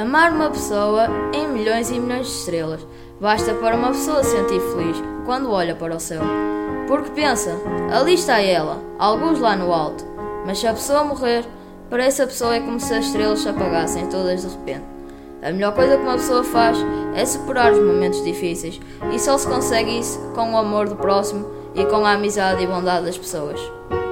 Amar uma pessoa em milhões e milhões de estrelas basta para uma pessoa se sentir feliz quando olha para o céu. Porque pensa, ali está ela, alguns lá no alto. Mas se a pessoa morrer, para essa pessoa é como se as estrelas se apagassem todas de repente. A melhor coisa que uma pessoa faz é superar os momentos difíceis, e só se consegue isso com o amor do próximo e com a amizade e bondade das pessoas.